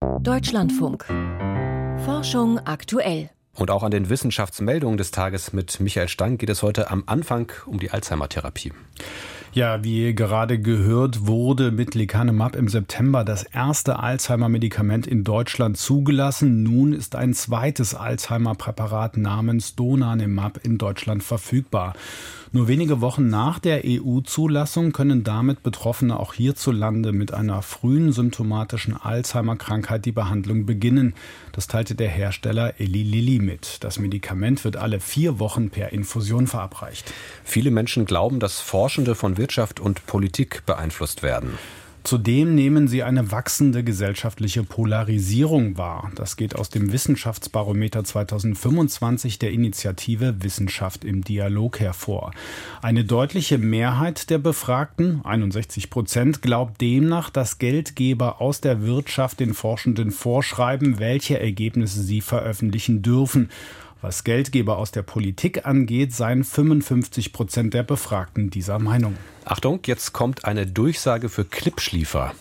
Deutschlandfunk. Forschung aktuell. Und auch an den Wissenschaftsmeldungen des Tages mit Michael Stang geht es heute am Anfang um die Alzheimer-Therapie. Ja, wie gerade gehört, wurde mit Lecanemab im September das erste Alzheimer-Medikament in Deutschland zugelassen. Nun ist ein zweites Alzheimer-Präparat namens Donanemab in Deutschland verfügbar. Nur wenige Wochen nach der EU-Zulassung können damit Betroffene auch hierzulande mit einer frühen symptomatischen Alzheimer-Krankheit die Behandlung beginnen. Das teilte der Hersteller Eli Lilly mit. Das Medikament wird alle 4 Wochen per Infusion verabreicht. Viele Menschen glauben, dass Forschende von Wirtschaft und Politik beeinflusst werden. Zudem nehmen sie eine wachsende gesellschaftliche Polarisierung wahr. Das geht aus dem Wissenschaftsbarometer 2025 der Initiative Wissenschaft im Dialog hervor. Eine deutliche Mehrheit der Befragten, 61%, glaubt demnach, dass Geldgeber aus der Wirtschaft den Forschenden vorschreiben, welche Ergebnisse sie veröffentlichen dürfen. Was Geldgeber aus der Politik angeht, seien 55% der Befragten dieser Meinung. Achtung, jetzt kommt eine Durchsage für Klippschliefer.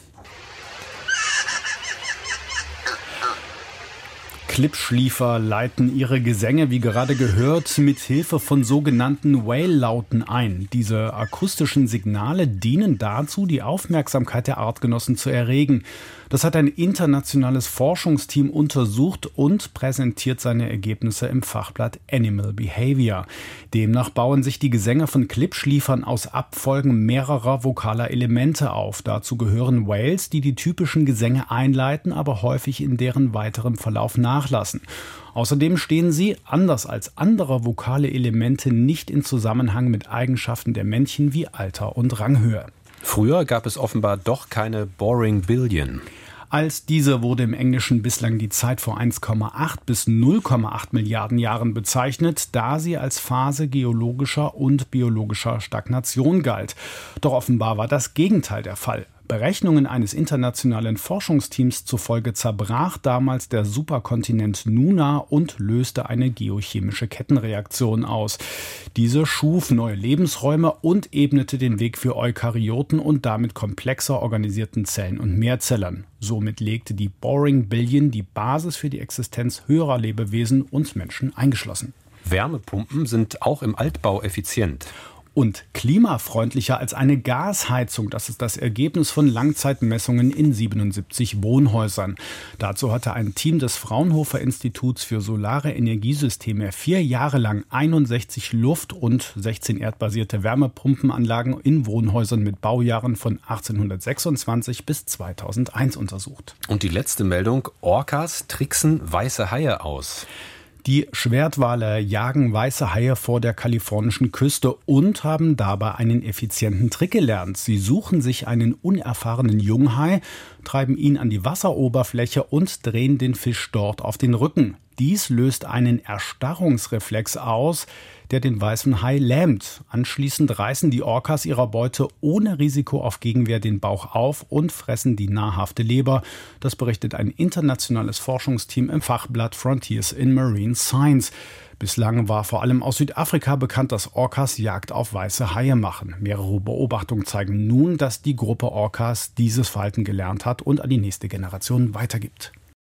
Klippschliefer leiten ihre Gesänge, wie gerade gehört, mit Hilfe von sogenannten Whale-Lauten ein. Diese akustischen Signale dienen dazu, die Aufmerksamkeit der Artgenossen zu erregen. Das hat ein internationales Forschungsteam untersucht und präsentiert seine Ergebnisse im Fachblatt Animal Behavior. Demnach bauen sich die Gesänge von Klippschliefern aus Abfolgen mehrerer vokaler Elemente auf. Dazu gehören Whales, die die typischen Gesänge einleiten, aber häufig in deren weiterem Verlauf nachlassen. Außerdem stehen sie, anders als andere vokale Elemente, nicht in Zusammenhang mit Eigenschaften der Männchen wie Alter und Ranghöhe. Früher gab es offenbar doch keine Boring Billion. Als diese wurde im Englischen bislang die Zeit vor 1,8 bis 0,8 Milliarden Jahren bezeichnet, da sie als Phase geologischer und biologischer Stagnation galt. Doch offenbar war das Gegenteil der Fall. Berechnungen eines internationalen Forschungsteams zufolge zerbrach damals der Superkontinent Nuna und löste eine geochemische Kettenreaktion aus. Diese schuf neue Lebensräume und ebnete den Weg für Eukaryoten und damit komplexer organisierten Zellen und Mehrzellern. Somit legte die Boring Billion die Basis für die Existenz höherer Lebewesen, uns Menschen eingeschlossen. Wärmepumpen sind auch im Altbau effizient. Und klimafreundlicher als eine Gasheizung. Das ist das Ergebnis von Langzeitmessungen in 77 Wohnhäusern. Dazu hatte ein Team des Fraunhofer Instituts für solare Energiesysteme 4 Jahre lang 61 Luft- und 16 erdbasierte Wärmepumpenanlagen in Wohnhäusern mit Baujahren von 1826 bis 2001 untersucht. Und die letzte Meldung: Orcas tricksen weiße Haie aus. Die Schwertwale jagen weiße Haie vor der kalifornischen Küste und haben dabei einen effizienten Trick gelernt. Sie suchen sich einen unerfahrenen Junghai, treiben ihn an die Wasseroberfläche und drehen den Fisch dort auf den Rücken. Dies löst einen Erstarrungsreflex aus, der den weißen Hai lähmt. Anschließend reißen die Orcas ihrer Beute ohne Risiko auf Gegenwehr den Bauch auf und fressen die nahrhafte Leber. Das berichtet ein internationales Forschungsteam im Fachblatt Frontiers in Marine Science. Bislang war vor allem aus Südafrika bekannt, dass Orcas Jagd auf weiße Haie machen. Mehrere Beobachtungen zeigen nun, dass die Gruppe Orcas dieses Verhalten gelernt hat und an die nächste Generation weitergibt.